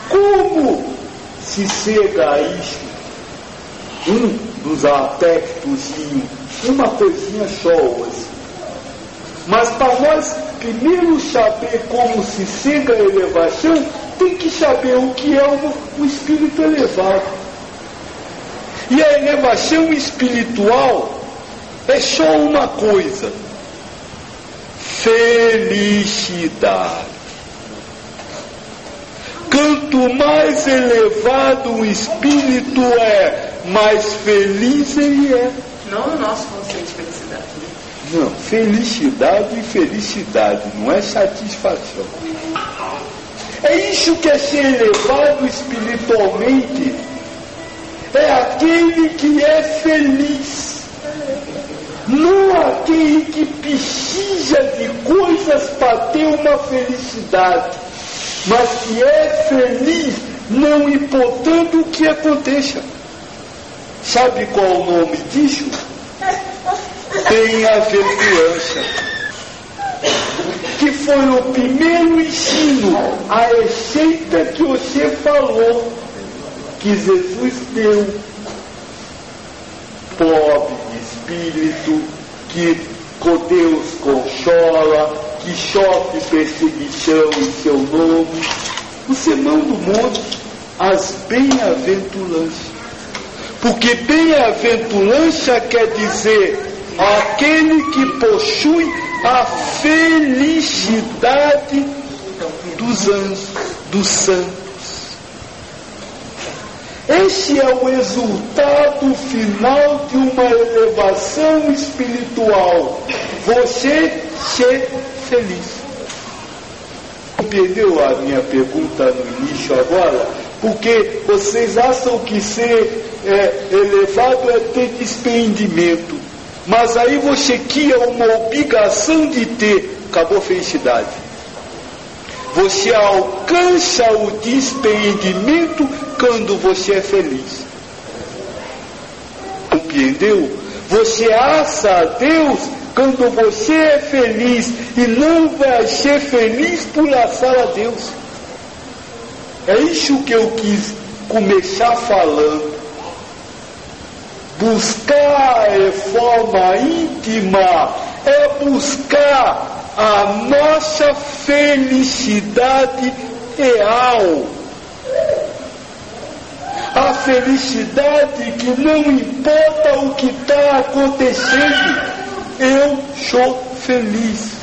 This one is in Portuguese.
Como se chega a isto? Um dos aspectos, uma coisinha só hoje. Mas para nós primeiro saber como se chega à elevação, tem que saber o que é o espírito elevado. E a elevação espiritual é só uma coisa: felicidade. Quanto mais elevado o espírito é, mais feliz ele é. Não o nosso conceito de felicidade. Não, felicidade e felicidade, não é satisfação. É isso que é ser elevado espiritualmente. É aquele que é feliz. Não aquele que precisa de coisas para ter uma felicidade, mas que é feliz não importando o que aconteça. Sabe qual é o nome disso? Bem-aventurança. Que foi o primeiro ensino, a receita que você falou, que Jesus deu. Pobre de espírito, que com Deus consola, que sofre perseguição em seu nome. O Sermão do Monte, as bem-aventuranças. Porque bem-aventurança quer dizer aquele que possui a felicidade dos anjos, dos santos. Esse é o resultado final de uma elevação espiritual. Você ser feliz. Entendeu a minha pergunta no início agora? Porque vocês acham que ser elevado é ter desprendimento. Mas aí você cria uma obrigação de ter. Acabou a felicidade. Você alcança o desprendimento quando você é feliz. Compreendeu? Você acha a Deus quando você é feliz e não vai ser feliz por achar a Deus. É isso que eu quis começar falando. Buscar a reforma íntima é buscar a nossa felicidade real. A felicidade que não importa o que está acontecendo, eu sou feliz.